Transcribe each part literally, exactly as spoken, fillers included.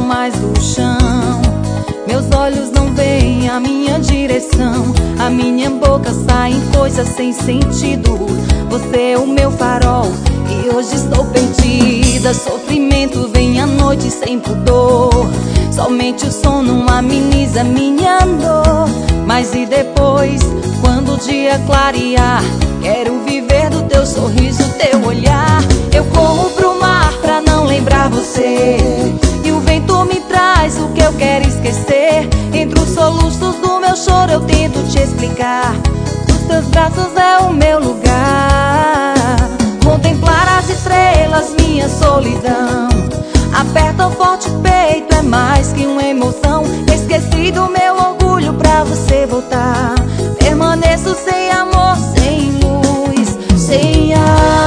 mais do chão. Meus olhos não veem a minha direção, a minha boca sai em coisas sem sentido. Você é o meu farol e hoje estou perdida. Sofrimento vem à noite sem pudor, somente o sono ameniza minha dor. Mas e depois, quando o dia clarear, quero viver do teu sorriso, teu olhar. Eu corro pro mar pra não lembrar você, e o vento me traz o que eu quero esquecer. Entre os soluços do meu choro eu tento te explicar, os teus braços é o meu lugar. Contemplar as estrelas, minha solidão, aperta forte o peito, é mais que uma emoção. Esqueci do meu orgulho pra você voltar. Permaneço sem amor, sem luz, sem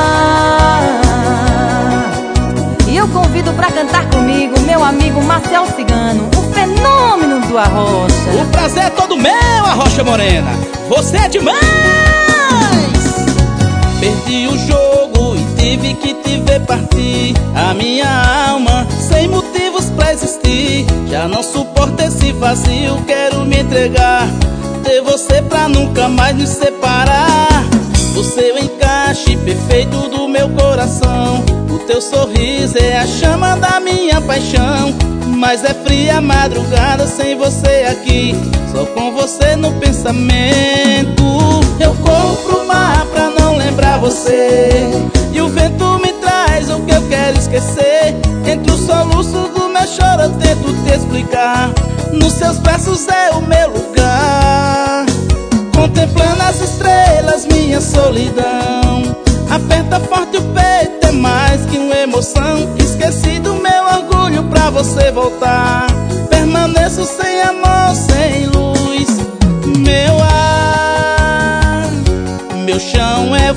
ar. E eu convido pra cantar comigo meu amigo Marcel Cigano, o fenômeno do Arrocha. O prazer é todo meu, Arrocha Morena, você é demais! Perdi o jogo e tive que te ver partir. A minha alma sem motivos pra existir. Já não suporto esse vazio, quero me entregar, ter você pra nunca mais nos separar. O seu encaixe perfeito do meu coração, o teu sorriso é a chama da minha paixão. Mas é fria a madrugada sem você aqui, só com você no pensamento. Eu corro pro mar pra não lembrar você, e o vento me traz o que eu quero esquecer. Entre os soluços do meu choro eu tento te explicar, nos seus braços é o meu lugar. Contemplando as estrelas, minha solidão, aperta forte o peito, é mais que uma emoção. Esqueci do meu orgulho pra você voltar. Permaneço sem amor, sem luz, meu ar, meu chão é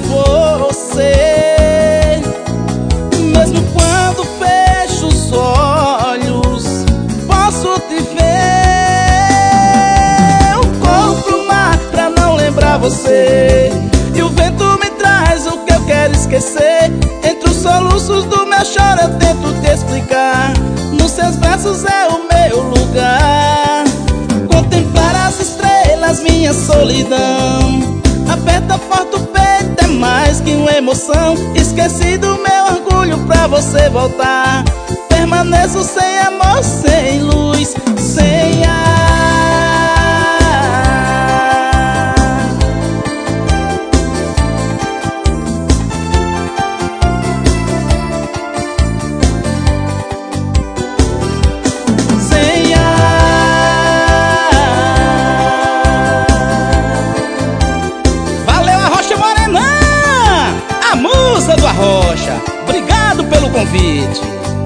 você. Mesmo quando fecho os olhos, posso te ver. Eu corro pro mar pra não lembrar você, e o vento me traz o que eu quero esquecer. Entre os soluços do meu choro eu tento te explicar, nos seus braços é o meu lugar. Contemplar as estrelas, minha solidão, aperta forte o peito, é mais que uma emoção. Esqueci do meu orgulho pra você voltar. Permaneço sem amor, sem luz, sem ar. Sem ar. Valeu, Arrocha Morena, a musa do Arrocha. Obrigado pelo convite.